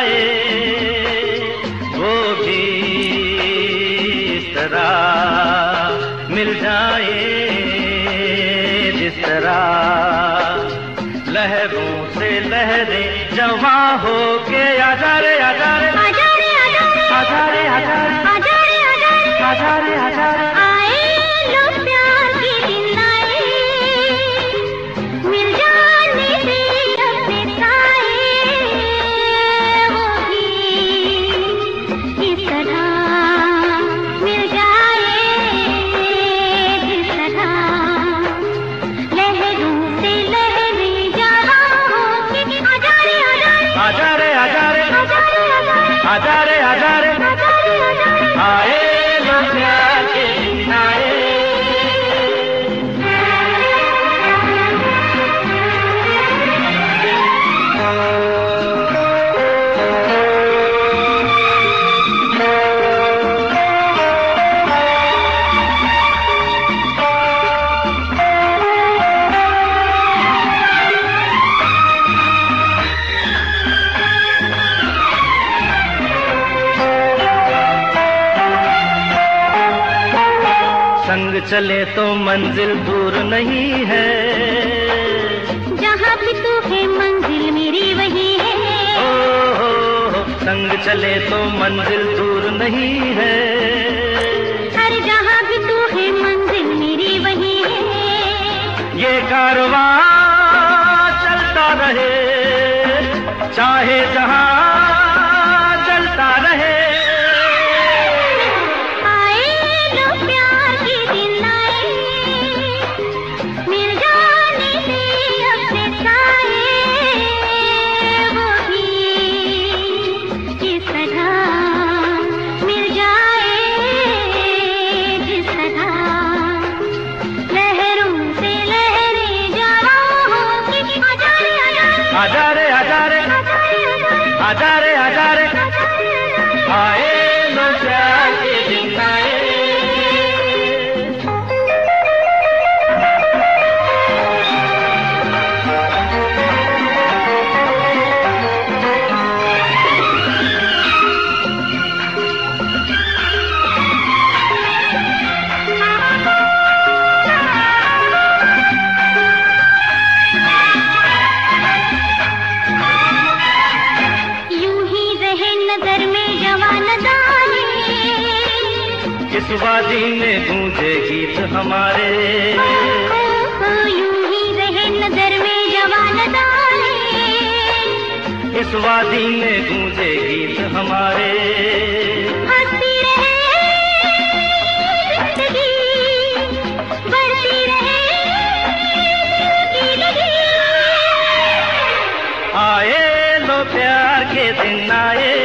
जाए वो भी इस तरह मिल जाए जिस तरह लहरों से लहरें जवां हो के आजा रे आजा रे आजा रे आजा रे आजा रे आजा रे आजा रे आजा रे आए लो प्यार के दिन आए मिल जाने से अपने साए वो भी इस तरह मिल जाए जिस तरह लहरों से लहरें जवां हो के आजा रे आजा रे आजा रे आजा रे आजा रे आजा रे आए लो प्यार के दिन आए। संग चले तो मंजिल दूर नहीं है, जहाँ भी तू है मंजिल मेरी वही है। ओ संग चले तो मंजिल दूर नहीं है, हर जहाँ भी तू है मंजिल मेरी वही है। ये कारवां चलता रहे चाहे जहाँ चलता रहे। आजा रे आजा रे आजा रे आजा रे आए लो प्यार के दिन आए। इस वादी में गूंजे गीत हमारे, यूं ही रहे नजर में जवान दाने। इस वादी में गूंजे गीत हमारे, हंसती रहे जिंदगी बढ़ती रहे जिंदगी। आए लो प्यार के दिन आए।